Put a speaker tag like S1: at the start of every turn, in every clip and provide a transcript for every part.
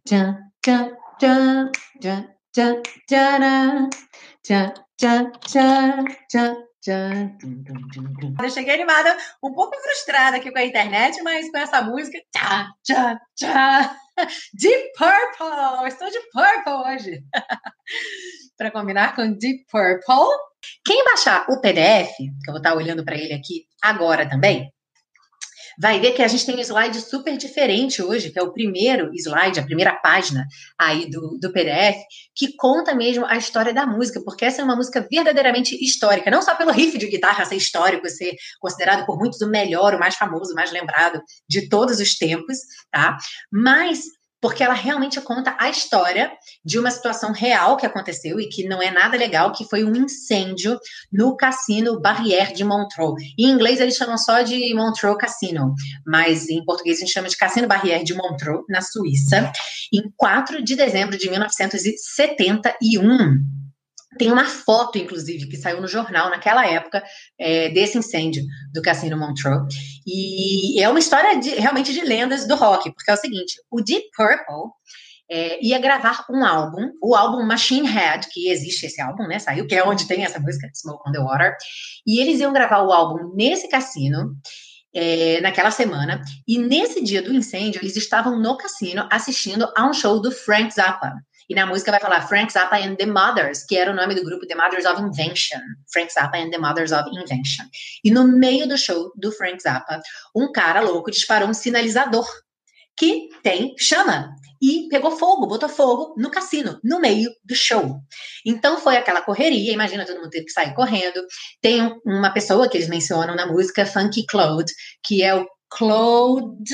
S1: tchan, tchan, tchan, tchan, tchan, tcharam, tchan, tchan, tchan, tchan, tchan. Eu cheguei animada, um pouco frustrada aqui com a internet, mas com essa música, tchá, tchá, tchá. Deep Purple! Estou de Purple hoje. Para combinar com Deep Purple. Quem baixar o PDF, que eu vou estar olhando para ele aqui agora também, vai ver que a gente tem um slide super diferente hoje, que é o primeiro slide, a primeira página aí do PDF, que conta mesmo a história da música, porque essa é uma música verdadeiramente histórica, não só pelo riff de guitarra ser histórico, ser considerado por muitos o melhor, o mais famoso, o mais lembrado de todos os tempos, tá? Mas porque ela realmente conta a história de uma situação real que aconteceu e que não é nada legal, que foi um incêndio no Cassino Barrière de Montreux. Em inglês eles chamam só de Montreux Cassino, mas em português a gente chama de Cassino Barrière de Montreux, na Suíça, em 4 de dezembro de 1971. Tem uma foto, inclusive, que saiu no jornal naquela época desse incêndio do Cassino Montreux. E é uma história realmente de lendas do rock, porque é o seguinte, o Deep Purple ia gravar um álbum, o álbum Machine Head, que existe esse álbum, né, saiu, que é onde tem essa música, Smoke on the Water, e eles iam gravar o álbum nesse cassino, naquela semana, e nesse dia do incêndio, eles estavam no cassino assistindo a um show do Frank Zappa. E na música vai falar Frank Zappa and the Mothers, que era o nome do grupo The Mothers of Invention. Frank Zappa and the Mothers of Invention. E no meio do show do Frank Zappa, um cara louco disparou um sinalizador que tem chama e pegou fogo, botou fogo no cassino, no meio do show. Então foi aquela correria, imagina todo mundo teve que sair correndo. Tem uma pessoa que eles mencionam na música, Funky Claude, que é o Claude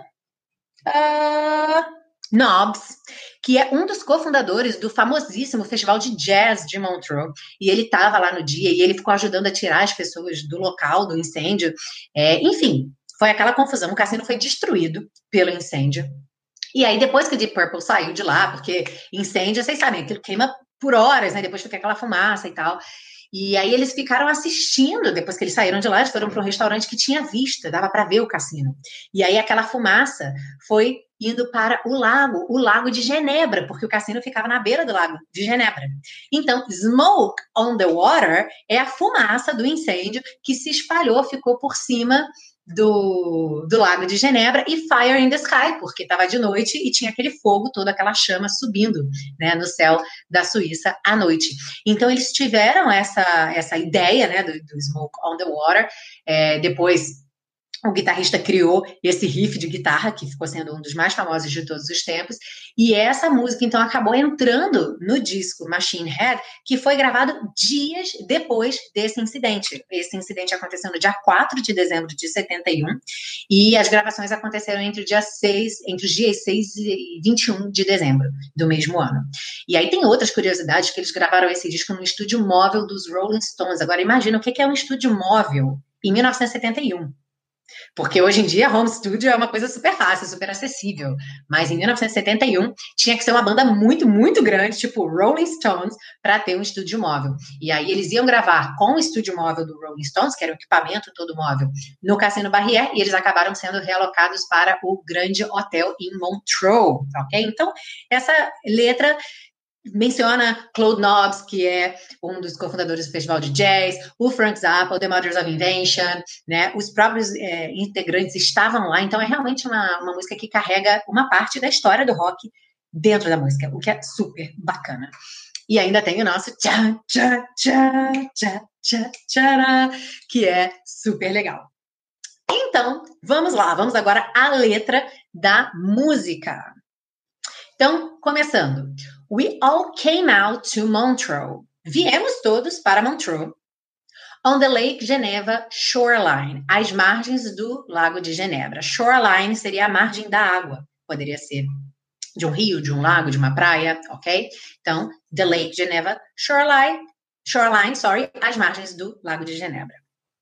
S1: Knobs, que é um dos cofundadores do famosíssimo Festival de Jazz de Montreux, e ele estava lá no dia, e ele ficou ajudando a tirar as pessoas do local, do incêndio, enfim, foi aquela confusão, o cassino foi destruído pelo incêndio, e aí depois que o Deep Purple saiu de lá, porque incêndio, vocês sabem, aquilo queima por horas, né, depois fica aquela fumaça e tal, e aí eles ficaram assistindo, depois que eles saíram de lá, eles foram para um restaurante que tinha vista, dava para ver o cassino, e aí aquela fumaça foi indo para o Lago de Genebra, porque o cassino ficava na beira do Lago de Genebra. Então, Smoke on the Water é a fumaça do incêndio que se espalhou, ficou por cima do Lago de Genebra, e Fire in the Sky, porque estava de noite e tinha aquele fogo, toda aquela chama subindo, né, no céu da Suíça à noite. Então, eles tiveram essa ideia, né, do Smoke on the Water, depois o guitarrista criou esse riff de guitarra, que ficou sendo um dos mais famosos de todos os tempos, e essa música, então, acabou entrando no disco Machine Head, que foi gravado dias depois desse incidente. Esse incidente aconteceu no dia 4 de dezembro de 71, e as gravações aconteceram entre os dias 6 e 21 de dezembro do mesmo ano. E aí tem outras curiosidades, que eles gravaram esse disco no estúdio móvel dos Rolling Stones. Agora, imagina o que é um estúdio móvel em 1971. Porque hoje em dia home studio é uma coisa super fácil, super acessível, mas em 1971 tinha que ser uma banda muito, muito grande, tipo Rolling Stones, para ter um estúdio móvel. E aí eles iam gravar com o estúdio móvel do Rolling Stones, que era o equipamento todo móvel, no Cassino Barrière, e eles acabaram sendo realocados para o Grande Hotel em Montreux, ok? Então, essa letra menciona Claude Knobs, que é um dos cofundadores do Festival de Jazz, o Frank Zappa, o The Mothers of Invention, né? Os próprios integrantes estavam lá, então é realmente uma música que carrega uma parte da história do rock dentro da música, o que é super bacana. E ainda tem o nosso tchá, tchá, tchá, tchá, tchá, tchá, que é super legal. Então, vamos lá, vamos agora à letra da música. Então, começando. We all came out to Montreux. Viemos todos para Montreux. On the Lake Geneva Shoreline. Às margens do Lago de Genebra. Shoreline seria a margem da água. Poderia ser de um rio, de um lago, de uma praia, ok? Então, the Lake Geneva Shoreline, às margens do Lago de Genebra.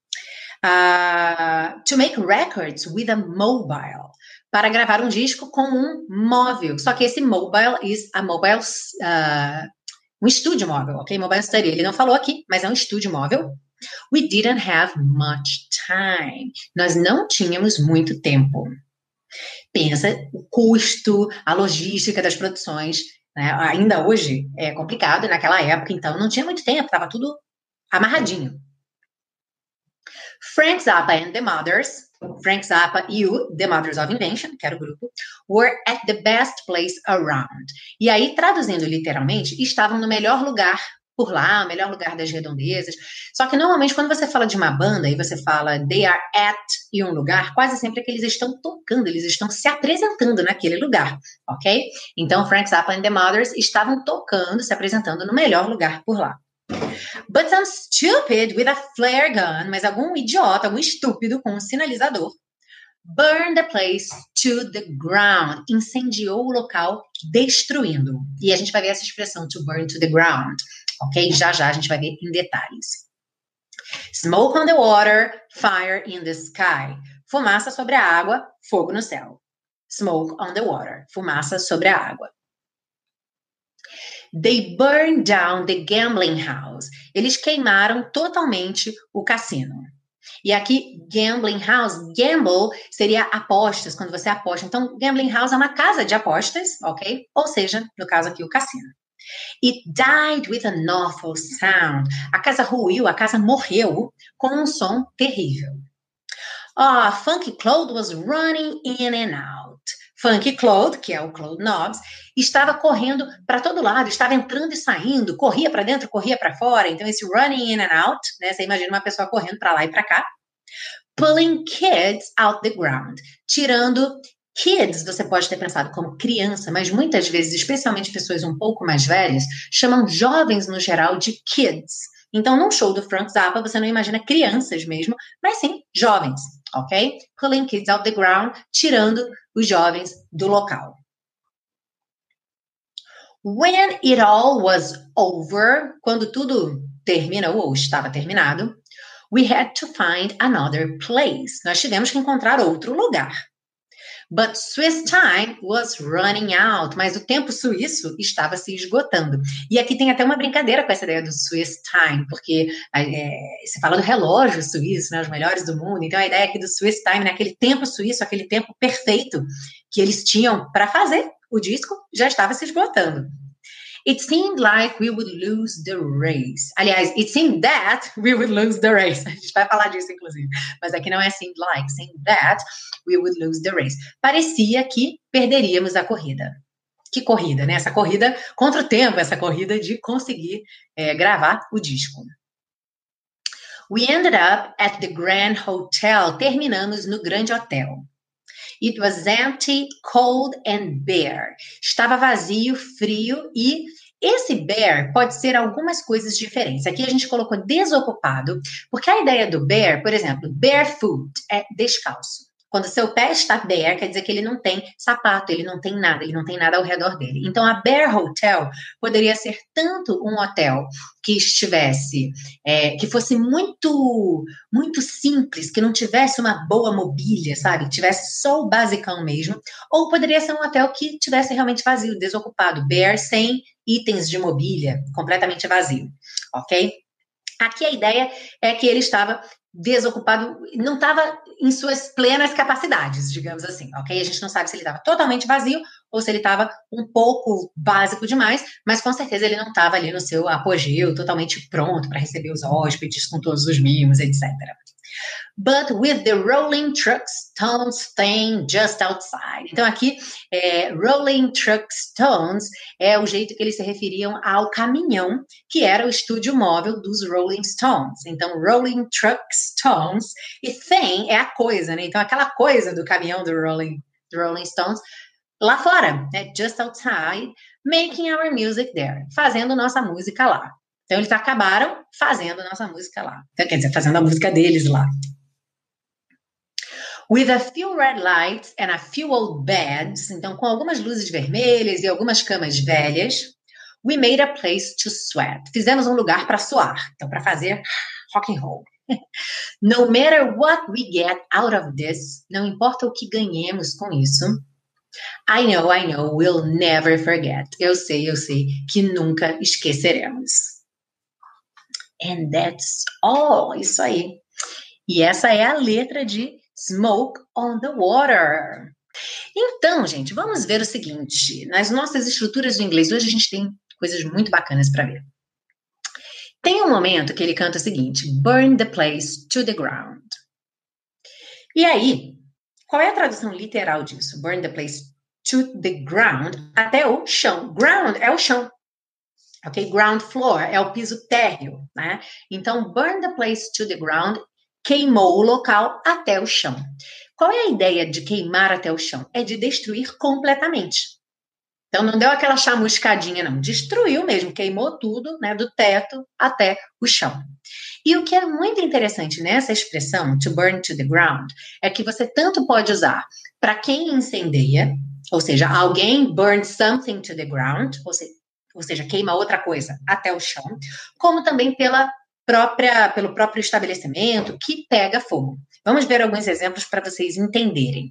S1: To make records with a mobile. Para gravar um disco com um móvel. Só que esse mobile is a mobile, um estúdio móvel, ok? Mobile study. Ele não falou aqui, mas é um estúdio móvel. We didn't have much time. Nós não tínhamos muito tempo. Pensa o custo, a logística das produções, né? Ainda hoje é complicado, naquela época, então, não tinha muito tempo, estava tudo amarradinho. Frank Zappa and the Mothers, Frank Zappa e o The Mothers of Invention, que era o grupo, were at the best place around. E aí, traduzindo literalmente, estavam no melhor lugar por lá, o melhor lugar das redondezas. Só que normalmente quando você fala de uma banda e você fala they are at e um lugar, quase sempre é que eles estão tocando, eles estão se apresentando naquele lugar, ok? Então, Frank Zappa and the Mothers estavam tocando, se apresentando no melhor lugar por lá. But some stupid with a flare gun, mas algum idiota, algum estúpido com um sinalizador, burned the place to the ground, incendiou o local, destruindo. E a gente vai ver essa expressão, to burn to the ground, ok? Já já a gente vai ver em detalhes. Smoke on the water, fire in the sky. Fumaça sobre a água, fogo no céu. Smoke on the water, fumaça sobre a água. They burned down the gambling house. Eles queimaram totalmente o cassino. E aqui, gambling house, gamble seria apostas, quando você aposta. Então, gambling house é uma casa de apostas, ok? Ou seja, no caso aqui, o cassino. It died with an awful sound. A casa ruiu, a casa morreu com um som terrível. Funky Claude was running in and out. Funky Claude, que é o Claude Nobbs, estava correndo para todo lado, estava entrando e saindo, corria para dentro, corria para fora. Então, esse running in and out, né? Você imagina uma pessoa correndo para lá e para cá. Pulling kids out the ground. Tirando kids, você pode ter pensado como criança, mas muitas vezes, especialmente pessoas um pouco mais velhas, chamam jovens no geral de kids. Então, num show do Frank Zappa, você não imagina crianças mesmo, mas sim jovens, ok? Pulling kids out the ground, tirando os jovens do local. When it all was over, quando tudo terminou ou estava terminado, we had to find another place. Nós tivemos que encontrar outro lugar. But Swiss time was running out. Mas o tempo suíço estava se esgotando. E aqui tem até uma brincadeira com essa ideia do Swiss time, porque você fala do relógio suíço, né, os melhores do mundo. Então a ideia aqui do Swiss time, né, aquele tempo suíço, aquele tempo perfeito que eles tinham para fazer o disco, já estava se esgotando. It seemed like we would lose the race. Aliás, it seemed that we would lose the race. A gente vai falar disso, inclusive. Mas aqui não é seemed like, seemed that we would lose the race. Parecia que perderíamos a corrida. Que corrida, né? Essa corrida contra o tempo, essa corrida de conseguir gravar o disco. We ended up at the Grand Hotel. Terminamos no Grande Hotel. It was empty, cold and bare. Estava vazio, frio e esse bare pode ser algumas coisas diferentes. Aqui a gente colocou desocupado, porque a ideia do bare, por exemplo, barefoot é descalço. Quando seu pé está bare, quer dizer que ele não tem sapato, ele não tem nada ao redor dele. Então, a Bare Hotel poderia ser tanto um hotel que estivesse, que fosse muito, muito simples, que não tivesse uma boa mobília, sabe? Que tivesse só o basicão mesmo. Ou poderia ser um hotel que tivesse realmente vazio, desocupado, bare, sem itens de mobília, completamente vazio, ok? Aqui a ideia é que ele estava desocupado, não estava em suas plenas capacidades, digamos assim, ok? A gente não sabe se ele estava totalmente vazio ou se ele estava um pouco básico demais, mas com certeza ele não estava ali no seu apogeu, totalmente pronto para receber os hóspedes com todos os mimos, etc. But with the rolling truck stones staying just outside. Então aqui, rolling truck stones é o jeito que eles se referiam ao caminhão, que era o estúdio móvel dos Rolling Stones. Então, rolling truck stones, e thing é a coisa, né? Então aquela coisa do caminhão do Rolling Stones, lá fora, né? Just outside, making our music there, fazendo nossa música lá. Então eles acabaram fazendo nossa música lá. Então, quer dizer, fazendo a música deles lá. With a few red lights and a few old beds, então com algumas luzes vermelhas e algumas camas velhas, we made a place to sweat. Fizemos um lugar para suar, então para fazer rock and roll. No matter what we get out of this, não importa o que ganhemos com isso, I know, we'll never forget. Eu sei que nunca esqueceremos. And that's all, isso aí. E essa é a letra de Smoke on the Water. Então, gente, vamos ver o seguinte. Nas nossas estruturas de inglês, hoje a gente tem coisas muito bacanas para ver. Tem um momento que ele canta o seguinte: burn the place to the ground. E aí, qual é a tradução literal disso? Burn the place to the ground, até o chão. Ground é o chão. Ok? Ground floor é o piso térreo, né? Então, burn the place to the ground, queimou o local até o chão. Qual é a ideia de queimar até o chão? É de destruir completamente. Então, não deu aquela chamuscadinha, não. Destruiu mesmo, queimou tudo, né? Do teto até o chão. E o que é muito interessante nessa expressão, to burn to the ground, é que você tanto pode usar para quem incendeia, ou seja, alguém burn something to the ground, ou seja, queima outra coisa até o chão, como também pelo próprio estabelecimento que pega fogo. Vamos ver alguns exemplos para vocês entenderem.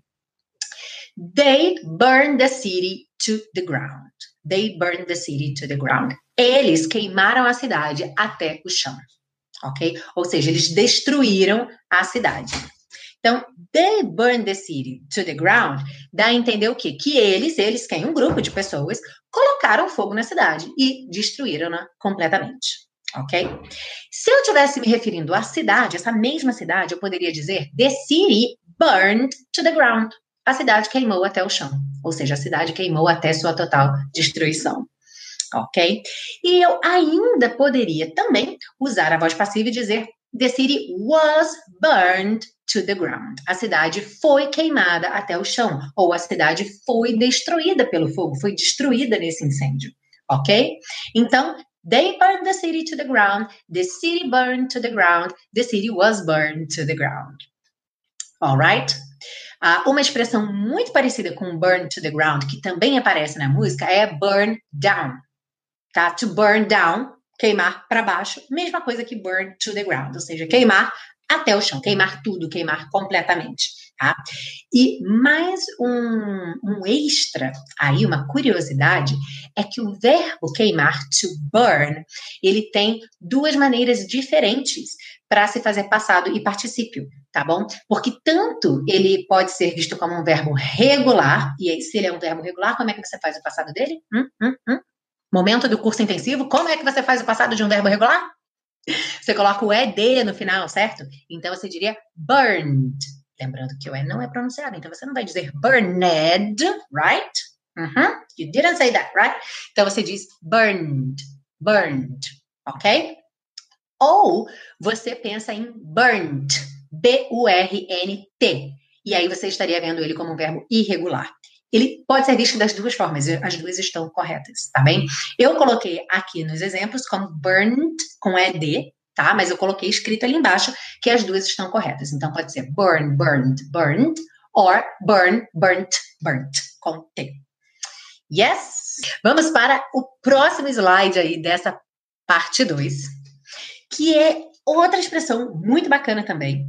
S1: They burned the city to the ground. They burned the city to the ground. Eles queimaram a cidade até o chão. Ok? Ou seja, eles destruíram a cidade. Então, they burned the city to the ground, dá a entender o quê? Que eles, quem? Um grupo de pessoas, colocaram fogo na cidade e destruíram-na completamente. Ok? Se eu estivesse me referindo à cidade, essa mesma cidade, eu poderia dizer the city burned to the ground. A cidade queimou até o chão. Ou seja, a cidade queimou até sua total destruição. Ok? E eu ainda poderia também usar a voz passiva e dizer the city was burned to the ground. A cidade foi queimada até o chão, ou a cidade foi destruída pelo fogo, foi destruída nesse incêndio. Ok? Então, they burned the city to the ground, the city burned to the ground, the city was burned to the ground. Alright? Uma expressão muito parecida com burn to the ground, que também aparece na música, é burn down. Tá? To burn down, queimar para baixo, mesma coisa que burn to the ground, ou seja, queimar até o chão, queimar tudo, queimar completamente, tá? E mais um extra, aí uma curiosidade, é que o verbo queimar, to burn, ele tem duas maneiras diferentes para se fazer passado e particípio, tá bom? Porque tanto ele pode ser visto como um verbo regular, e aí se ele é um verbo regular, como é que você faz o passado dele? Momento do curso intensivo, como é que você faz o passado de um verbo regular? Você coloca o ED no final, certo? Então você diria burned. Lembrando que o E não é pronunciado, então você não vai dizer burned, right? You didn't say that, right? Então você diz burned, burned, ok? Ou você pensa em burnt, B-U-R-N-T. E aí você estaria vendo ele como um verbo irregular. Ele pode ser visto das duas formas, as duas estão corretas, tá bem? Eu coloquei aqui nos exemplos como burned, com ED, tá? Mas eu coloquei escrito ali embaixo que as duas estão corretas. Então pode ser burn, burned, burned, or burn, burnt, burnt, com T. Yes? Vamos para o próximo slide aí dessa parte 2, que é outra expressão muito bacana também,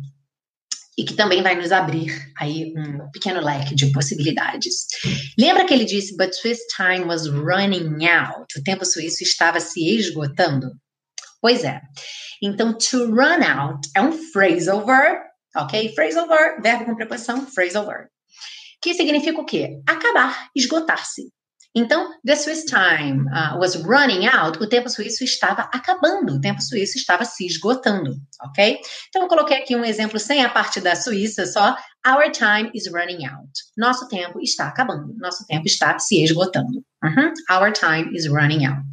S1: e que também vai nos abrir aí um pequeno leque de possibilidades. Lembra que ele disse, but Swiss time was running out? O tempo suíço estava se esgotando? Pois é. Então, to run out é um phrasal verb, ok? Phrasal verb, verbo com preposição, phrasal verb. Que significa o quê? Acabar, esgotar-se. Então, the Swiss time was running out, o tempo suíço estava acabando, o tempo suíço estava se esgotando, ok? Então, eu coloquei aqui um exemplo sem a parte da Suíça, só, our time is running out. Nosso tempo está acabando, nosso tempo está se esgotando. Our time is running out.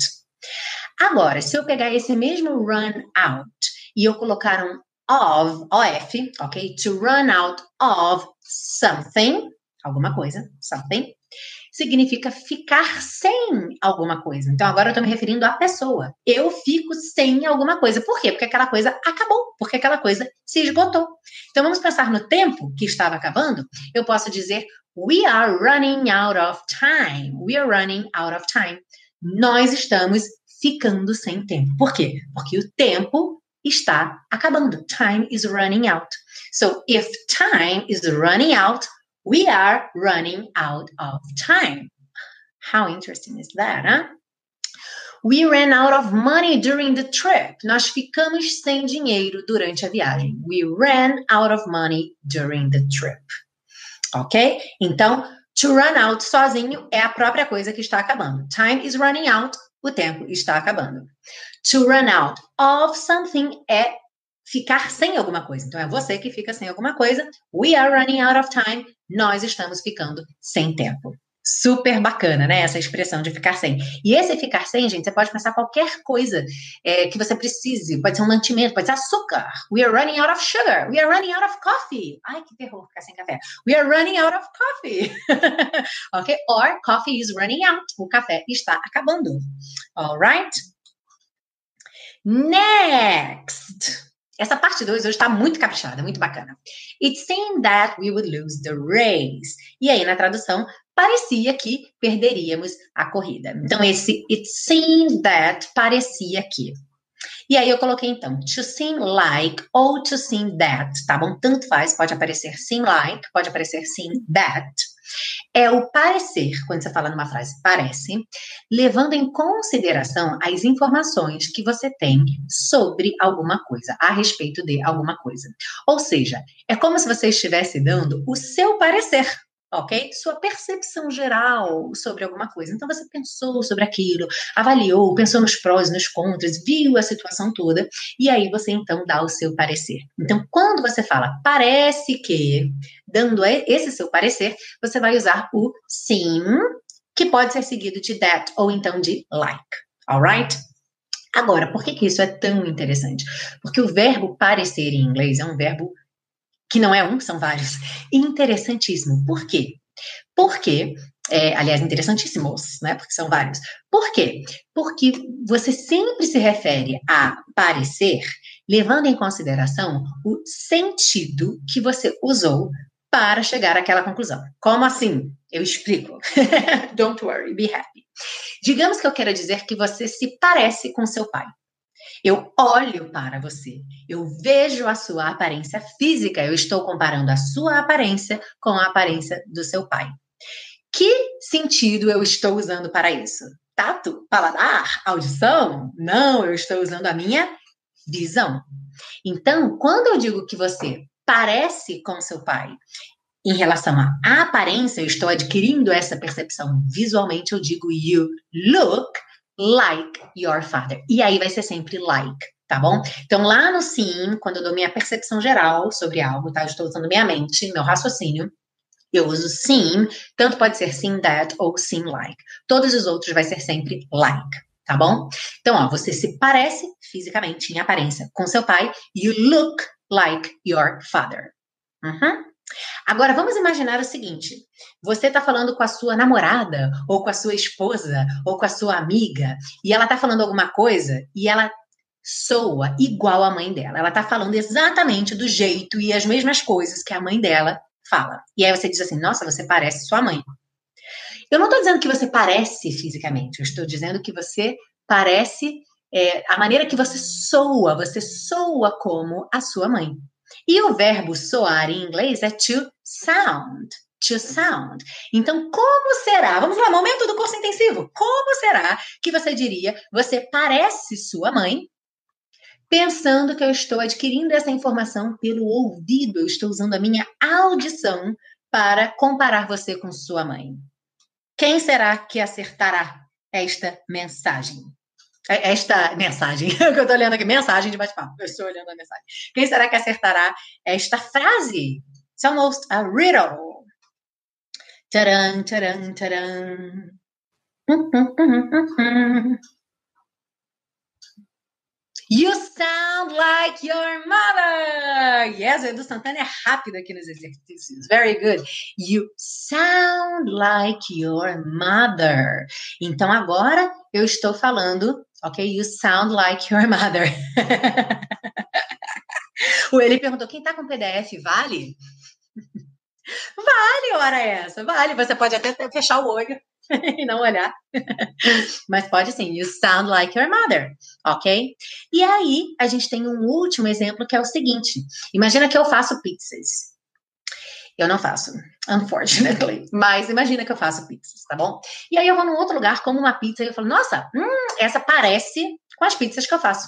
S1: Agora, se eu pegar esse mesmo run out e eu colocar um of, ok? To run out of something, alguma coisa, something, significa ficar sem alguma coisa. Então, agora eu estou me referindo à pessoa. Eu fico sem alguma coisa. Por quê? Porque aquela coisa acabou, porque aquela coisa se esgotou. Então, vamos pensar no tempo que estava acabando. Eu posso dizer, we are running out of time. We are running out of time. Nós estamos ficando sem tempo. Por quê? Porque o tempo está acabando. Time is running out. So, if time is running out, we are running out of time. How interesting is that, huh? We ran out of money during the trip. Nós ficamos sem dinheiro durante a viagem. We ran out of money during the trip. ok? Então, to run out sozinho é a própria coisa que está acabando. Time is running out, o tempo está acabando. To run out of something é ficar sem alguma coisa. Então, é você que fica sem alguma coisa. We are running out of time. Nós estamos ficando sem tempo. Super bacana, né? Essa expressão de ficar sem. E esse ficar sem, gente, você pode pensar qualquer coisa que você precise. Pode ser um mantimento, pode ser açúcar. We are running out of sugar. We are running out of coffee. Ai, que terror ficar sem café. We are running out of coffee. Ok? Or coffee is running out. O café está acabando. Alright? Next. Essa parte 2 hoje está muito caprichada, muito bacana. It seemed that we would lose the race. E aí, na tradução, parecia que perderíamos a corrida. Então, esse it seemed that parecia que. E aí eu coloquei, então, to seem like ou to seem that, tá bom? Tanto faz, pode aparecer seem like, pode aparecer seem that. É o parecer, quando você fala numa frase parece, levando em consideração as informações que você tem sobre alguma coisa, a respeito de alguma coisa. Ou seja, é como se você estivesse dando o seu parecer, ok? Sua percepção geral sobre alguma coisa. Então, você pensou sobre aquilo, avaliou, pensou nos prós e nos contras, viu a situação toda, e aí você, então, dá o seu parecer. Então, quando você fala parece que, dando esse seu parecer, você vai usar o seem, que pode ser seguido de that, ou então de like. Alright? Agora, por que isso é tão interessante? Porque o verbo parecer em inglês é um verbo que não é um, são vários. Interessantíssimo. Por quê? Porque, aliás, interessantíssimos, né? Porque são vários. Por quê? Porque você sempre se refere a parecer, levando em consideração o sentido que você usou para chegar àquela conclusão. Como assim? Eu explico. Don't worry, be happy. Digamos que eu queira dizer que você se parece com seu pai. Eu olho para você, eu vejo a sua aparência física, eu estou comparando a sua aparência com a aparência do seu pai. Que sentido eu estou usando para isso? Tato? Paladar? Audição? Não, eu estou usando a minha visão. Então, quando eu digo que você parece com seu pai, em relação à aparência, eu estou adquirindo essa percepção visualmente, eu digo you look like your father. E aí vai ser sempre like, tá bom? Então, lá no sim, quando eu dou minha percepção geral sobre algo, tá? Eu estou usando minha mente, meu raciocínio, eu uso sim, tanto pode ser sim that ou sim like. Todos os outros vai ser sempre like, tá bom? Então, ó, você se parece fisicamente, em aparência, com seu pai. You look like your father. Agora, vamos imaginar o seguinte. Você está falando com a sua namorada, ou com a sua esposa, ou com a sua amiga, e ela está falando alguma coisa, e ela soa igual à mãe dela. Ela está falando exatamente do jeito e as mesmas coisas que a mãe dela fala. E aí você diz assim, nossa, você parece sua mãe. Eu não estou dizendo que você parece fisicamente, eu estou dizendo que você parece a maneira que você soa como a sua mãe. E o verbo soar em inglês é to sound. To sound. Então, como será? Vamos lá, momento do curso intensivo. Como será que você diria, você parece sua mãe, pensando que eu estou adquirindo essa informação pelo ouvido, eu estou usando a minha audição para comparar você com sua mãe. Quem será que acertará esta mensagem? Esta mensagem, que eu estou olhando aqui, mensagem de bate-papo, eu estou olhando a mensagem. Quem será que acertará esta frase? It's almost a riddle. Tcharam, tcharam, tcharam. You sound like your mother. Yes, o Edu Santana é rápido aqui nos exercícios. Very good. You sound like your mother. Então, agora eu estou falando, ok? You sound like your mother. O Eli perguntou, quem tá com PDF, vale? Vale, hora essa, vale. Você pode até fechar o olho e não olhar. Mas pode sim, you sound like your mother, ok? E aí, a gente tem um último exemplo que é o seguinte. Imagina que eu faço pizzas. Eu não faço, unfortunately. Mas imagina que eu faço pizzas, tá bom? E aí eu vou num outro lugar, como uma pizza, e eu falo, nossa, essa parece com as pizzas que eu faço.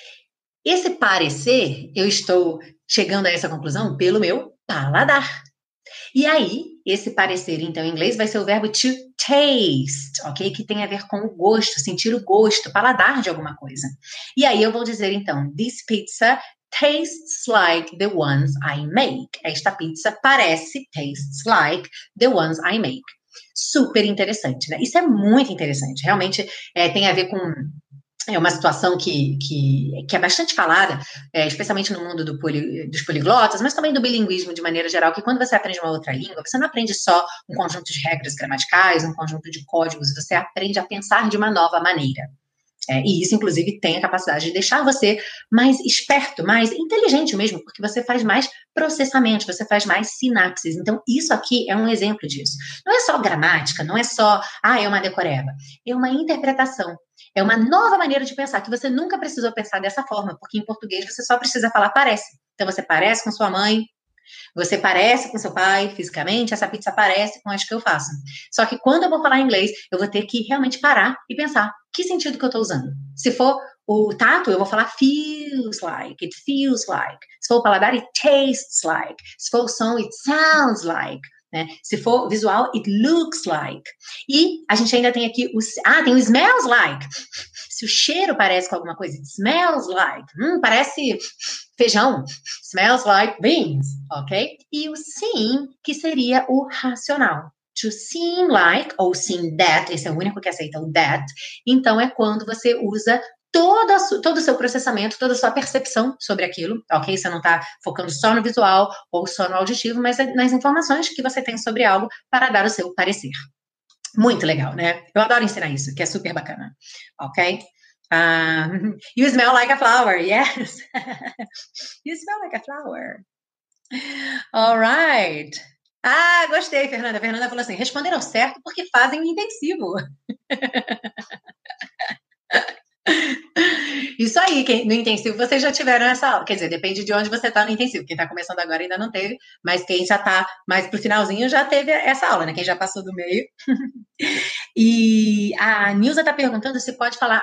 S1: Esse parecer, eu estou chegando a essa conclusão pelo meu paladar. E aí, esse parecer, então, em inglês vai ser o verbo to taste, ok? Que tem a ver com o gosto, sentir o gosto, paladar de alguma coisa. E aí eu vou dizer, então, this pizza tastes like the ones I make. Esta pizza parece, tastes like the ones I make. Super interessante, né? Isso é muito interessante. Realmente tem a ver com uma situação que é bastante falada, especialmente no mundo dos poliglotas, mas também do bilinguismo de maneira geral, que quando você aprende uma outra língua, você não aprende só um conjunto de regras gramaticais, um conjunto de códigos, você aprende a pensar de uma nova maneira. E isso, inclusive, tem a capacidade de deixar você mais esperto, mais inteligente mesmo, porque você faz mais processamento, você faz mais sinapses. Então, isso aqui é um exemplo disso. Não é só gramática, não é só, é uma decoreba. É uma interpretação. É uma nova maneira de pensar, que você nunca precisou pensar dessa forma, porque em português você só precisa falar parece. Então, você parece com sua mãe, você parece com seu pai fisicamente, essa pizza parece com as que eu faço. Só que quando eu vou falar inglês, eu vou ter que realmente parar e pensar que sentido que eu estou usando. Se for o tato, eu vou falar feels like, it feels like. Se for o paladar, it tastes like. Se for o som, it sounds like. Né? Se for visual, it looks like. E a gente ainda tem aqui tem o smells like. Se o cheiro parece com alguma coisa, it smells like. Parece feijão. Smells like beans, ok? E o seem, que seria o racional. To seem like, ou seem that, esse é o único que aceita o that. Então, é quando você usa todo o seu processamento, toda a sua percepção sobre aquilo, ok? Você não está focando só no visual ou só no auditivo, mas nas informações que você tem sobre algo para dar o seu parecer. Muito legal, né? Eu adoro ensinar isso, que é super bacana, ok? You smell like a flower, yes. You smell like a flower. All right. Gostei, Fernanda. A Fernanda falou assim, responderam certo porque fazem o intensivo. Isso aí, no intensivo vocês já tiveram essa aula. Quer dizer, depende de onde você está no intensivo. Quem está começando agora ainda não teve, mas quem já está mais pro finalzinho já teve essa aula, né? Quem já passou do meio. E a Nilza está perguntando se pode falar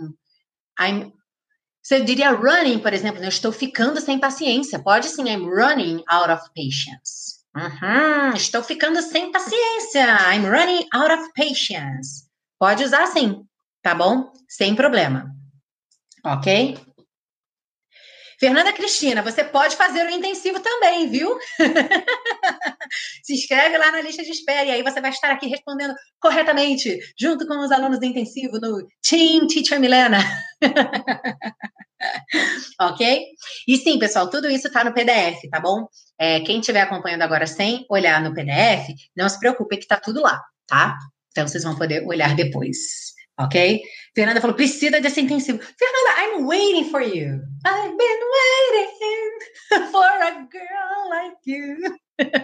S1: você diria running, por exemplo, né? Eu estou ficando sem paciência. Pode sim, I'm running out of patience. Estou ficando sem paciência. I'm running out of patience. Pode usar sim, tá bom? Sem problema. Ok? Fernanda Cristina, você pode fazer o intensivo também, viu? Se inscreve lá na lista de espera e aí você vai estar aqui respondendo corretamente, junto com os alunos do intensivo no Team Teacher Milena. Ok? E sim, pessoal, tudo isso está no PDF, tá bom? Quem estiver acompanhando agora sem olhar no PDF, não se preocupe que está tudo lá, tá? Então vocês vão poder olhar depois, ok? Fernanda falou, precisa desse intensivo. Fernanda, I'm waiting for you. I've been waiting for a girl like you.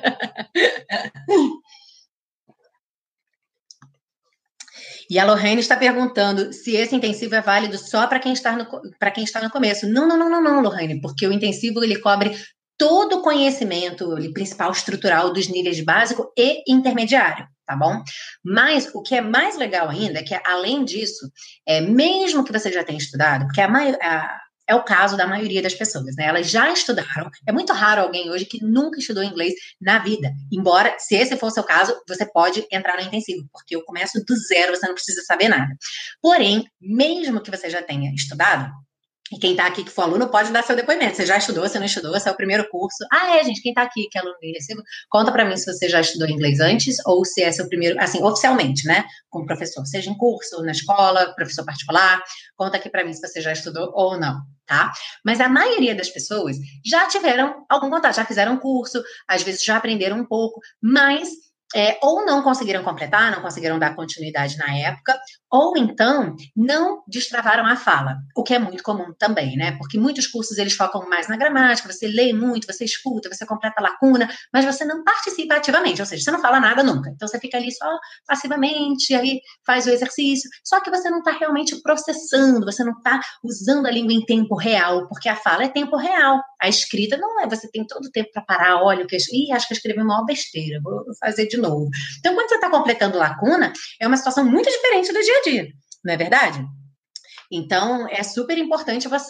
S1: E a Lorraine está perguntando se esse intensivo é válido só para quem está no começo. Não, Lorraine, porque o intensivo ele cobre todo o conhecimento principal estrutural dos níveis básico e intermediário, tá bom? Mas o que é mais legal ainda é que, além disso, mesmo que você já tenha estudado, porque é o caso da maioria das pessoas, né? Elas já estudaram. É muito raro alguém hoje que nunca estudou inglês na vida. Embora, se esse for o seu caso, você pode entrar no intensivo, porque eu começo do zero, você não precisa saber nada. Porém, mesmo que você já tenha estudado, e quem está aqui que for aluno pode dar seu depoimento. Você já estudou, você não estudou, esse é o primeiro curso. Gente, quem está aqui que é aluno do intensivo, conta para mim se você já estudou inglês antes ou se é seu primeiro, assim, oficialmente, né? Como professor, seja em curso, na escola, professor particular. Conta aqui para mim se você já estudou ou não, tá? Mas a maioria das pessoas já tiveram algum contato, já fizeram curso, às vezes já aprenderam um pouco, mas ou não conseguiram completar, não conseguiram dar continuidade na época, ou então não destravaram a fala, o que é muito comum também, né? Porque muitos cursos eles focam mais na gramática, você lê muito, você escuta, você completa a lacuna, mas você não participa ativamente, ou seja, você não fala nada nunca. Então você fica ali só passivamente, aí faz o exercício, só que você não está realmente processando, você não está usando a língua em tempo real, porque a fala é tempo real. A escrita não é, você tem todo o tempo para parar, olha, acho que eu escrevi uma besteira, vou fazer de novo. Então, quando você está completando lacuna, é uma situação muito diferente do dia a dia, não é verdade? Então, é super importante você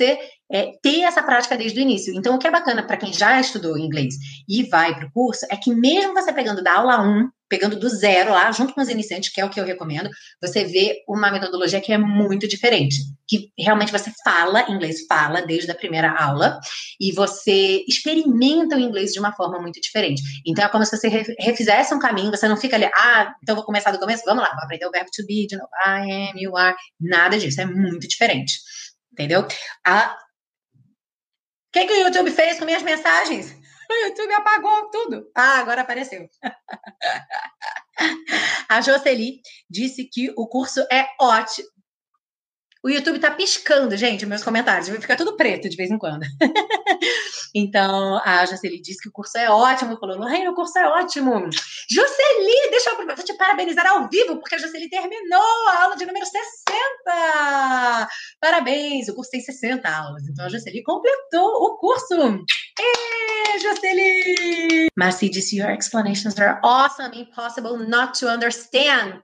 S1: ter essa prática desde o início. Então, o que é bacana para quem já estudou inglês e vai para o curso é que mesmo você pegando da aula 1, pegando do zero lá, junto com os iniciantes, que é o que eu recomendo, você vê uma metodologia que é muito diferente, que realmente você fala inglês, fala desde a primeira aula, e você experimenta o inglês de uma forma muito diferente. Então, é como se você refizesse um caminho, você não fica ali, então vou começar do começo, vamos lá, vou aprender o verbo to be, de novo, I am, you are, nada disso, é muito diferente, entendeu? O que o YouTube fez com minhas mensagens? O YouTube apagou tudo. Agora apareceu. A Jocely disse que o curso é ótimo. O YouTube tá piscando, gente, meus comentários. Fica tudo preto de vez em quando. Então, a Jocely disse que o curso é ótimo. Falou, Lorraine, o curso é ótimo. Jocely, deixa eu te parabenizar ao vivo, porque a Jocely terminou a aula de número 60. Parabéns, o curso tem 60 aulas. Então, a Jocely completou o curso. Jocely! Marcy disse, your explanations are awesome, impossible not to understand.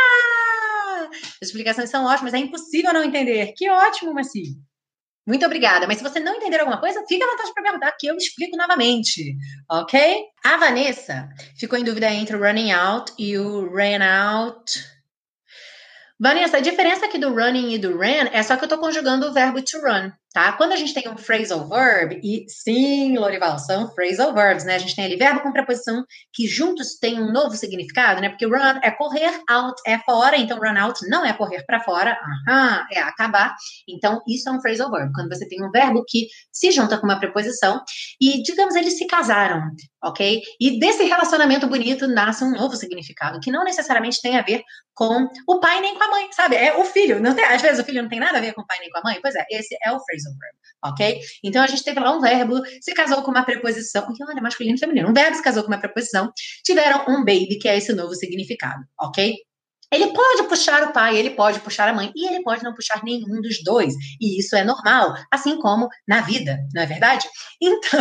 S1: As explicações são ótimas, é impossível não entender. Que ótimo, Marcy. Muito obrigada. Mas se você não entender alguma coisa, fica à vontade para perguntar, que eu explico novamente. Ok? A Vanessa ficou em dúvida entre o running out e o ran out. Vanessa, a diferença aqui do running e do ran é só que eu tô conjugando o verbo to run, tá? Quando a gente tem um phrasal verb, e sim, Lorival, são phrasal verbs, né? A gente tem ali verbo com preposição que juntos têm um novo significado, né? Porque run é correr, out é fora, então run out não é correr para fora, é acabar. Então, isso é um phrasal verb, quando você tem um verbo que se junta com uma preposição e, digamos, eles se casaram, ok? E desse relacionamento bonito nasce um novo significado, que não necessariamente tem a ver com o pai nem com a mãe, sabe? É o filho. Não tem, às vezes o filho não tem nada a ver com o pai nem com a mãe. Pois é, esse é o phrasal verb, ok? Então a gente teve lá um verbo, se casou com uma preposição. E olha, masculino e feminino. Um verbo se casou com uma preposição, tiveram um baby, que é esse novo significado, ok? Ele pode puxar o pai, ele pode puxar a mãe, e ele pode não puxar nenhum dos dois. E isso é normal, assim como na vida, não é verdade? Então,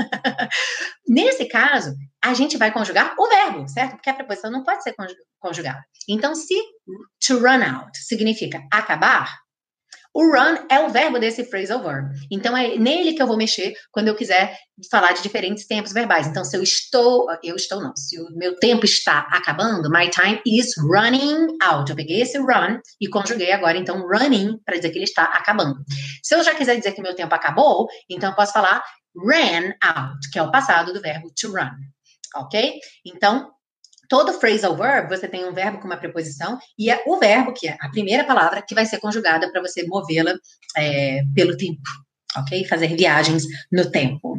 S1: nesse caso, a gente vai conjugar o verbo, certo? Porque a preposição não pode ser conjugada. Então, se to run out significa acabar, o run é o verbo desse phrasal verb. Então, é nele que eu vou mexer quando eu quiser falar de diferentes tempos verbais. Então, se se o meu tempo está acabando, my time is running out. Eu peguei esse run e conjuguei agora, então, running, para dizer que ele está acabando. Se eu já quiser dizer que meu tempo acabou, então eu posso falar ran out, que é o passado do verbo to run. Ok? Então, todo phrasal verb, você tem um verbo com uma preposição e é o verbo, que é a primeira palavra, que vai ser conjugada para você movê-la pelo tempo, ok? Fazer viagens no tempo.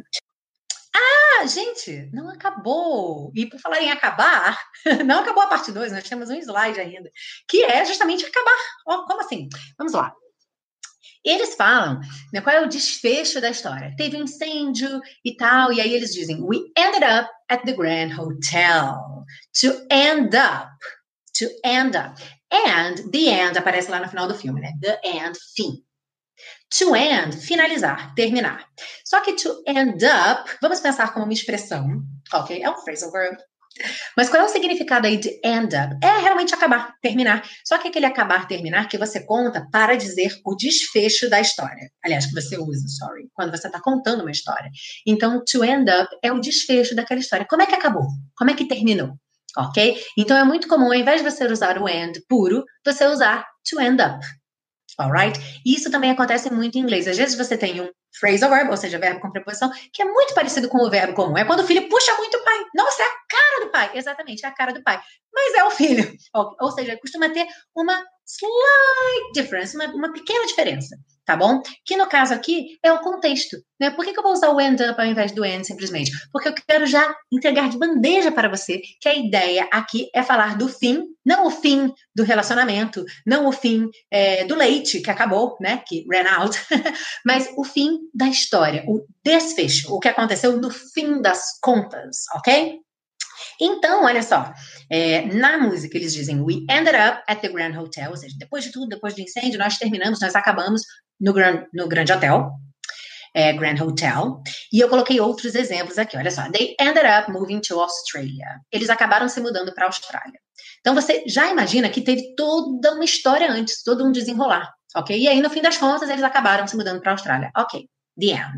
S1: Gente, não acabou. E por falar em acabar, não acabou a parte 2, nós temos um slide ainda, que é justamente acabar. Como assim? Vamos lá. Eles falam, né, qual é o desfecho da história. Teve um incêndio e tal, e aí eles dizem, we ended up at the Grand Hotel. To end up. To end up. And, the end, aparece lá no final do filme, né? The end, fim. To end, finalizar, terminar. Só que to end up, vamos pensar como uma expressão, ok? É um phrasal verb. Mas qual é o significado aí de end up? É realmente acabar, terminar. Só que aquele acabar, terminar que você conta para dizer o desfecho da história. Aliás, que você usa, quando você está contando uma história. Então, to end up é o desfecho daquela história. Como é que acabou? Como é que terminou? Ok? Então, é muito comum, ao invés de você usar o end puro, você usar to end up. Alright? E isso também acontece muito em inglês. Às vezes você tem um phrasal verb, ou seja, verbo com preposição, que é muito parecido com o verbo comum. É quando o filho puxa muito o pai. Nossa, é a cara do pai. Exatamente, é a cara do pai. Mas é o filho. Ou seja, costuma ter uma slight difference, uma pequena diferença, tá bom? Que no caso aqui é o contexto, né? Por que eu vou usar o end up ao invés do end simplesmente? Porque eu quero já entregar de bandeja para você que a ideia aqui é falar do fim, não o fim do relacionamento, não o fim do leite que acabou, né? Que ran out, mas o fim da história, o desfecho, o que aconteceu no fim das contas, ok? Então, olha só, na música eles dizem we ended up at the Grand Hotel, ou seja, depois de tudo, depois do incêndio, nós acabamos no Grande Hotel, Grand Hotel, e eu coloquei outros exemplos aqui, olha só, they ended up moving to Australia, eles acabaram se mudando para a Austrália. Então você já imagina que teve toda uma história antes, todo um desenrolar, ok? E aí, no fim das contas, eles acabaram se mudando para a Austrália. Ok, the end.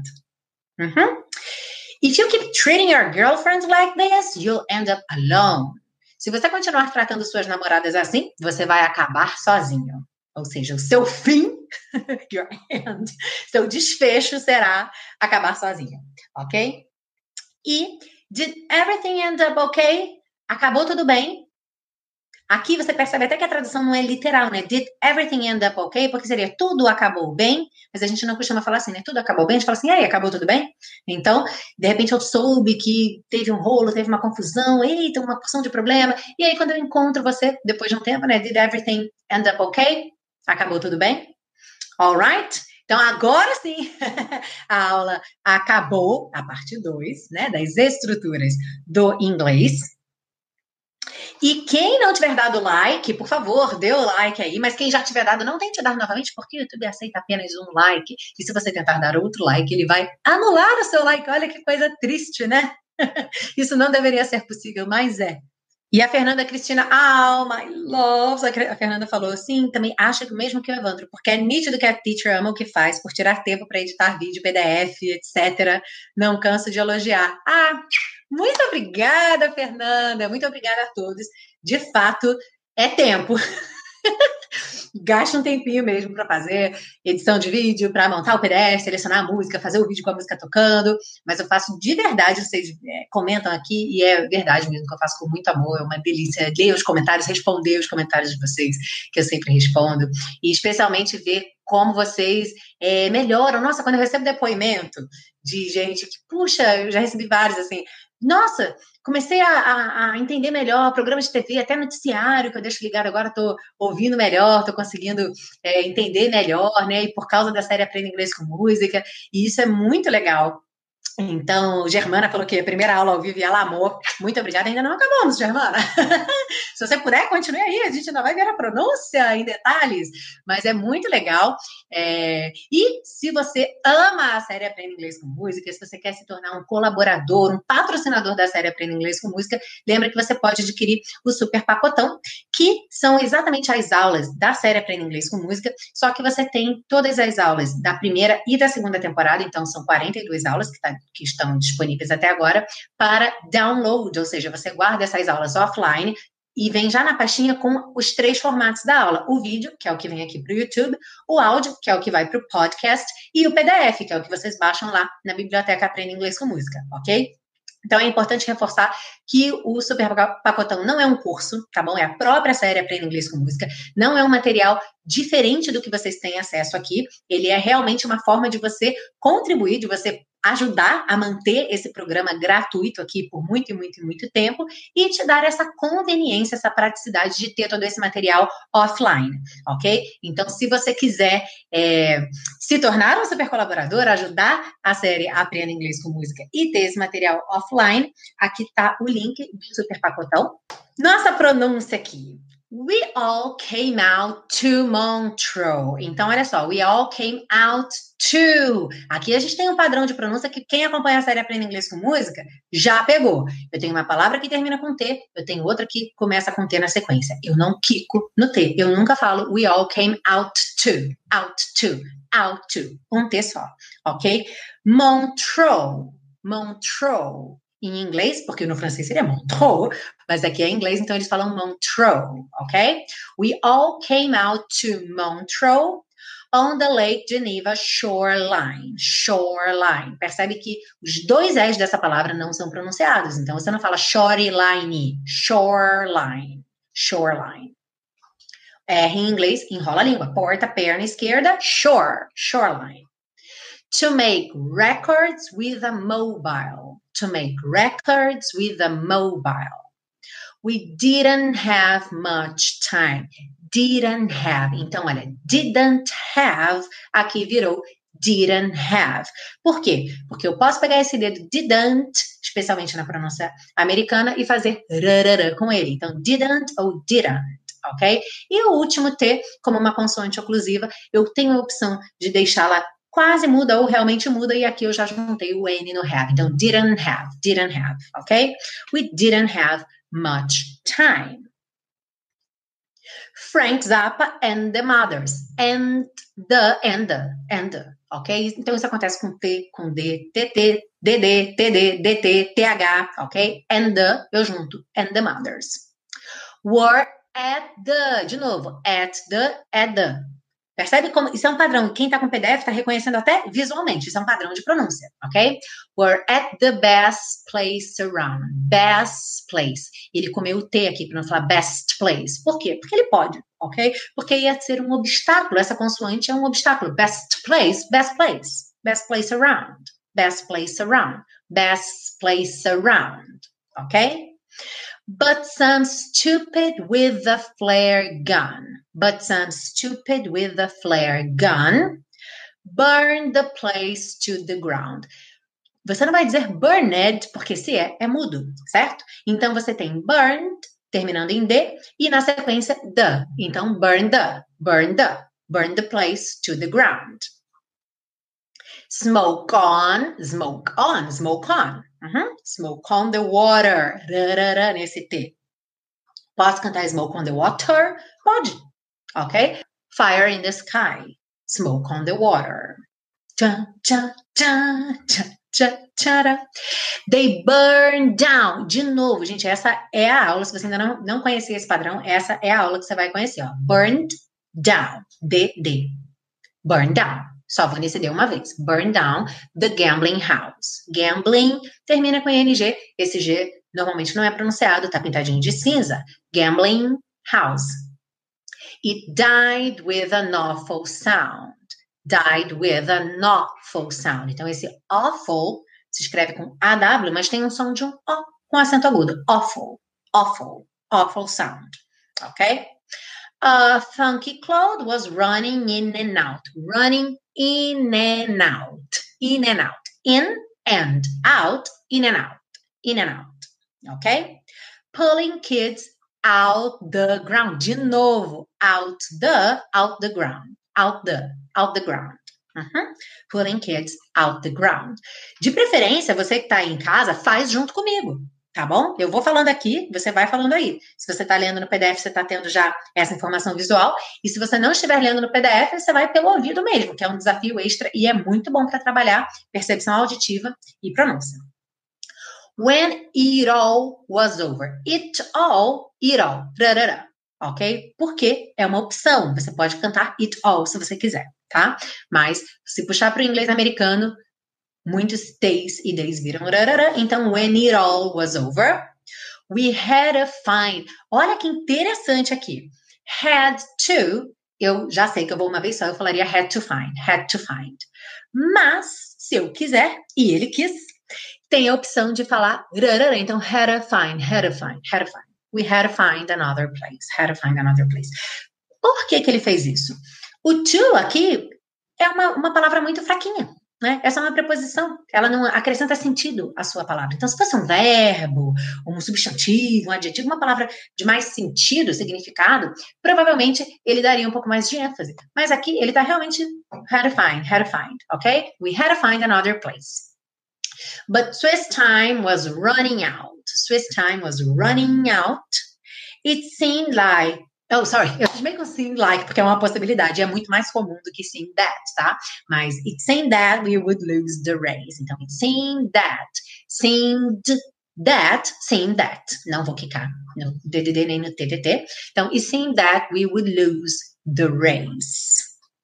S1: If you keep treating your girlfriends like this, you'll end up alone. Se você continuar tratando suas namoradas assim, você vai acabar sozinho. Ou seja, o seu fim, your end, seu desfecho será acabar sozinho, ok? E did everything end up okay? Acabou tudo bem? Aqui você percebe até que a tradução não é literal, né? Did everything end up okay? Porque seria tudo acabou bem, mas a gente não costuma falar assim, né? Tudo acabou bem, a gente fala assim, e aí, acabou tudo bem? Então, de repente eu soube que teve um rolo, teve uma confusão, eita, uma porção de problema, e aí quando eu encontro você, depois de um tempo, né? Did everything end up okay? Acabou tudo bem? Alright? Então, agora sim, a aula acabou, a parte 2, né? Das estruturas do inglês. E quem não tiver dado like, por favor, dê o like aí. Mas quem já tiver dado, não tente dar novamente, porque o YouTube aceita apenas um like. E se você tentar dar outro like, ele vai anular o seu like. Olha que coisa triste, né? Isso não deveria ser possível, mas é. E a Fernanda Cristina, my loves, a Fernanda falou assim, também acha que o mesmo que o Evandro, porque é nítido que a teacher ama o que faz, por tirar tempo para editar vídeo, PDF, etc. Não canso de elogiar. Muito obrigada, Fernanda, muito obrigada a todos. De fato, é tempo. Gasta um tempinho mesmo para fazer edição de vídeo, para montar o PDF, selecionar a música, fazer o vídeo com a música tocando, mas eu faço de verdade, vocês comentam aqui, e é verdade mesmo que eu faço com muito amor, é uma delícia ler os comentários, responder os comentários de vocês, que eu sempre respondo, e especialmente ver como vocês melhoram. Nossa, quando eu recebo depoimento de gente que, puxa, eu já recebi vários, assim, nossa, comecei a entender melhor programas de TV, até noticiário, que eu deixo ligado agora, estou ouvindo melhor, estou conseguindo entender melhor, né? E por causa da série Aprenda Inglês com Música, e isso é muito legal. Então, Germana falou que a primeira aula ao vivo e ela amou. Muito obrigada. Ainda não acabamos, Germana. Se você puder, continue aí. A gente ainda vai ver a pronúncia em detalhes, mas é muito legal. E se você ama a série Aprenda Inglês com Música, se você quer se tornar um colaborador, um patrocinador da série Aprenda Inglês com Música, lembra que você pode adquirir o Super Pacotão, que são exatamente as aulas da série Aprenda Inglês com Música, só que você tem todas as aulas da primeira e da segunda temporada, então são 42 aulas que estão disponíveis até agora, para download, ou seja, você guarda essas aulas offline e vem já na pastinha com os 3 formatos da aula. O vídeo, que é o que vem aqui para o YouTube, o áudio, que é o que vai para o podcast, e o PDF, que é o que vocês baixam lá na biblioteca Aprenda Inglês com Música, ok? Então, é importante reforçar que o Super Pacotão não é um curso, tá bom? É a própria série Aprenda Inglês com Música, não é um material diferente do que vocês têm acesso aqui, ele é realmente uma forma de você contribuir, de você ajudar a manter esse programa gratuito aqui por muito, muito, muito tempo e te dar essa conveniência, essa praticidade de ter todo esse material offline, ok? Então, se você quiser se tornar um super colaborador, ajudar a série Aprenda Inglês com Música e ter esse material offline, aqui está o link do Super Pacotão. Nossa pronúncia aqui. We all came out to Montreux. Então, olha só, we all came out to. Aqui a gente tem um padrão de pronúncia que quem acompanha a série Aprenda Inglês com Música já pegou. Eu tenho uma palavra que termina com T, eu tenho outra que começa com T na sequência. Eu não quico no T. Eu nunca falo we all came out to. Out to. Out to. Um T só, ok? Montreux. Montreux. Em inglês, porque no francês seria Montreux, mas aqui é em inglês, então eles falam Montreux, ok? We all came out to Montreux on the Lake Geneva shoreline. Shoreline. Percebe que os 2 S dessa palavra não são pronunciados, então você não fala shoreline, shoreline, shoreline. R em inglês, enrola a língua, porta, perna esquerda, shore, shoreline. To make records with a mobile. To make records with a mobile. We didn't have much time. Didn't have. Então, olha, didn't have, aqui virou didn't have. Por quê? Porque eu posso pegar esse dedo didn't, especialmente na pronúncia americana, e fazer rarara com ele. Então, didn't ou didn't. Ok? E o último T, como uma consoante oclusiva, eu tenho a opção de deixá-la quase muda ou realmente muda, e aqui eu já juntei o N no have. Então, didn't have, ok? We didn't have much time. Frank Zappa and the Mothers. And the and the, ok? Então isso acontece com T, com D, TT, DD, TD, DT, TH, ok? And the, eu junto, and the mothers. Were at the, de novo, at the. Percebe como isso é um padrão? Quem está com PDF está reconhecendo até visualmente. Isso é um padrão de pronúncia, ok? We're at the best place around. Best place. Ele comeu o T aqui para não falar best place. Por quê? Porque ele pode, ok? Porque ia ser um obstáculo. Essa consoante é um obstáculo. Best place, best place. Best place around. Best place around. Best place around. Ok? But some stupid with a flare gun. But some stupid with a flare gun burned the place to the ground. Você não vai dizer burned, porque se é mudo, certo? Então você tem burned, terminando em D, e na sequência the. Então burn the place to the ground. Smoke on. Smoke on the water. Rarara, nesse T. Posso cantar smoke on the water? Pode. Ok? Fire in the sky. Smoke on the water. Cha, cha, cha, cha, cha, cha. They burn down. De novo, gente, essa é a aula. Se você ainda não conhecia esse padrão, essa é a aula que você vai conhecer. Ó. Burned down. D. Burn down. Só vou nesse D uma vez. Burn down the gambling house. Gambling termina com ING. Esse G normalmente não é pronunciado, tá pintadinho de cinza. Gambling house. It died with an awful sound. Died with an awful sound. Então, esse awful se escreve com AW, mas tem um som de um O com acento agudo. Awful sound. Ok? A funky cloud was running in and out. Running in and out. In and out. In and out. In and out. In and out. Ok? Pulling kids out the ground. De novo. Out the ground. Out the ground. Pulling kids out the ground. De preferência, você que está aí em casa, faz junto comigo. Tá bom? Eu vou falando aqui, você vai falando aí. Se você está lendo no PDF, você está tendo já essa informação visual. E se você não estiver lendo no PDF, você vai pelo ouvido mesmo, que é um desafio extra e é muito bom para trabalhar percepção auditiva e pronúncia. When it all was over. It all. Rarara. Ok? Porque é uma opção. Você pode cantar it all se você quiser, tá? Mas se puxar para o inglês americano, muitos days e days viram rarara. Então, when it all was over, we had to find. Olha que interessante aqui. Had to, eu já sei que eu vou uma vez só, eu falaria had to find. Mas, se eu quiser, e ele quis, tem a opção de falar rarara. Então, had to find. We had to find another place. Por que ele fez isso? O to aqui é uma palavra muito fraquinha. Né? Essa é uma preposição, ela não acrescenta sentido à sua palavra. Então, se fosse um verbo, um substantivo, um adjetivo, uma palavra de mais sentido, significado, provavelmente ele daria um pouco mais de ênfase. Mas aqui ele está realmente had to find, ok? We had to find another place. But Swiss time was running out. It seemed like eu fiz meio com seem like, porque é uma possibilidade, é muito mais comum do que seem that, tá? Mas it seemed that we would lose the race. Então, it seemed that, não vou quicar no DDD nem no TTT. Então, it seemed that we would lose the race.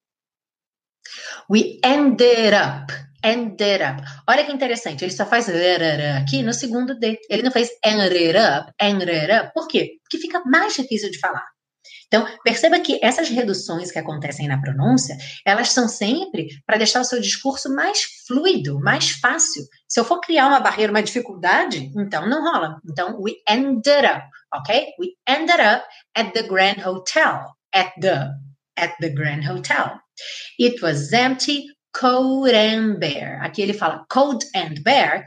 S1: We ended up. Olha que interessante, ele só faz aqui no segundo D. Ele não fez ended up. Por quê? Porque fica mais difícil de falar. Então, perceba que essas reduções que acontecem na pronúncia, elas são sempre para deixar o seu discurso mais fluido, mais fácil. Se eu for criar uma barreira, uma dificuldade, então não rola. Então, we ended up, ok? We ended up at the Grand Hotel. At the Grand Hotel. It was empty, cold and bare. Aqui ele fala cold and bare.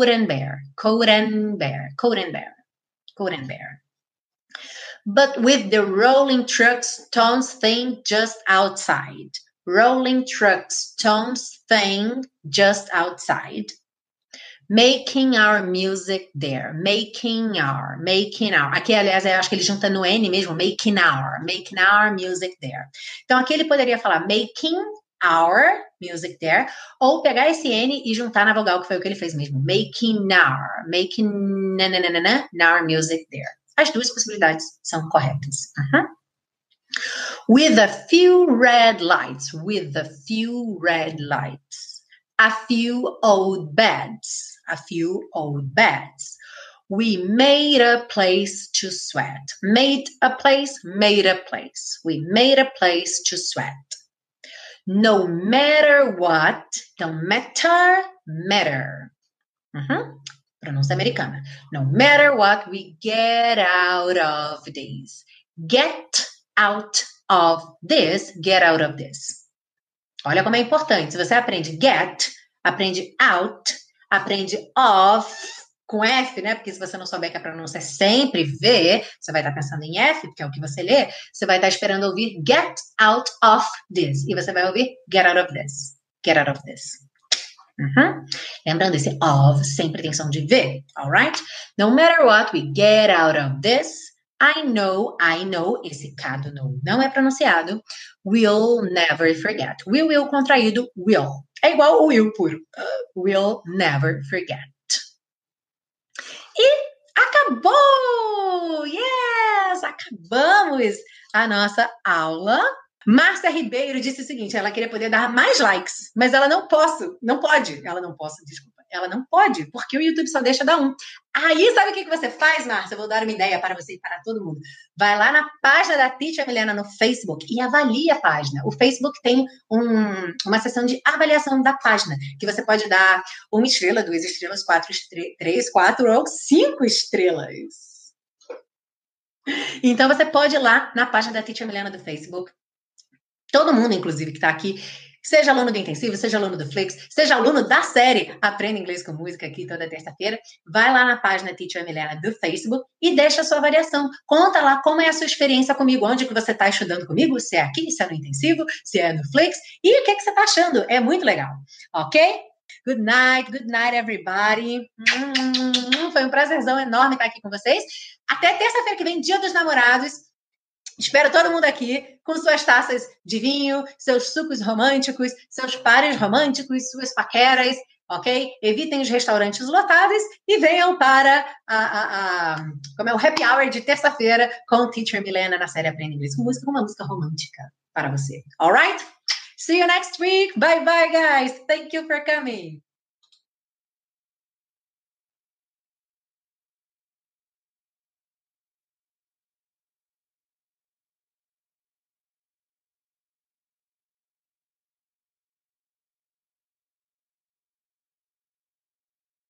S1: But with the rolling trucks, Tom's thing just outside. Making our music there. Making our. Aqui, aliás, eu acho que ele junta no N mesmo. Making our music there. Então, aqui ele poderia falar making our music there, ou pegar esse N e juntar na vogal, que foi o que ele fez mesmo. Making our music there. As duas possibilidades são corretas. With a few red lights. A few old beds. We made a place to sweat. Made a place. We made a place to sweat. No matter what, don't matter. Pronúncia americana. No matter what, we get out of this. Get out of this. Olha como é importante. Se você aprende get, aprende out, aprende of, com F, né? Porque se você não souber que a pronúncia é sempre V, você vai estar pensando em F, porque é o que você lê, você vai estar esperando ouvir get out of this. E você vai ouvir get out of this. Lembrando, esse of sempre tem som de V, alright? No matter what, we get out of this. I know, esse cado não é pronunciado. We'll never forget. Will contraído, will. É igual o will puro. We'll never forget. E acabou! Yes! Acabamos a nossa aula. Márcia Ribeiro disse o seguinte, ela queria poder dar mais likes, mas ela não pode, porque o YouTube só deixa dar 1. Aí, sabe o que você faz, Márcia? Eu vou dar uma ideia para você e para todo mundo. Vai lá na página da Teacher Milena no Facebook e avalie a página. O Facebook tem uma seção de avaliação da página, que você pode dar 1 estrela, 2 estrelas, 3, 4 ou 5 estrelas. Então, você pode ir lá na página da Teacher Milena do Facebook. Todo mundo, inclusive, que está aqui, seja aluno do Intensivo, seja aluno do Flix, seja aluno da série Aprenda Inglês com Música aqui toda terça-feira, vai lá na página Teacher Milena do Facebook e deixa a sua avaliação. Conta lá como é a sua experiência comigo, onde que você está estudando comigo, se é aqui, se é no Intensivo, se é no Flix, e o que você está achando. É muito legal, ok? Good night, everybody. Foi um prazerzão enorme estar aqui com vocês. Até terça-feira que vem, Dia dos Namorados. Espero todo mundo aqui com suas taças de vinho, seus sucos românticos, seus pares românticos, suas paqueras, ok? Evitem os restaurantes lotados e venham para como é o happy hour de terça-feira com Teacher Milena na série Aprenda Inglês com Música, uma música romântica para você. Alright? See you next week. Bye bye, guys. Thank you for coming.